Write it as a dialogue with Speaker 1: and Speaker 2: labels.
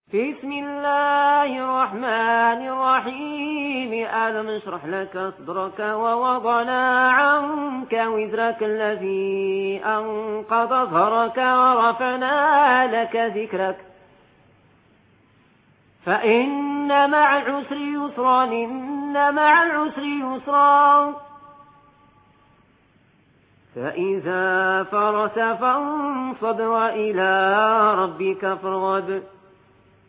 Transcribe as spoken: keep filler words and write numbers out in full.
Speaker 1: بسم الله الرحمن الرحيم. ألم نشرح لك صدرك ووضعنا عنك وزرك الذي أنقض ظهرك ورفعنا لك ذكرك فإن مع العسر يسرا إن مع العسر يسرا فإذا فرغت فانصب وإلى ربك فارغب